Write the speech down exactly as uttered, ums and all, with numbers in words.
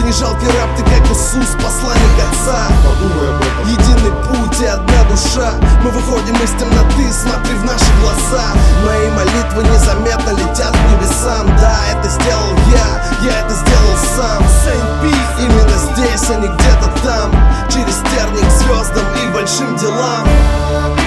Не жалкий раб ты, как Иисус, посланник Отца. Подумай об этом. Единый путь и одна душа. Мы выходим из темноты, смотри в наши глаза. Мои молитвы незаметно летят к небесам. Да, это сделал я, я это сделал сам. Именно здесь, а не где-то там. Через терник к звездам и большим делам.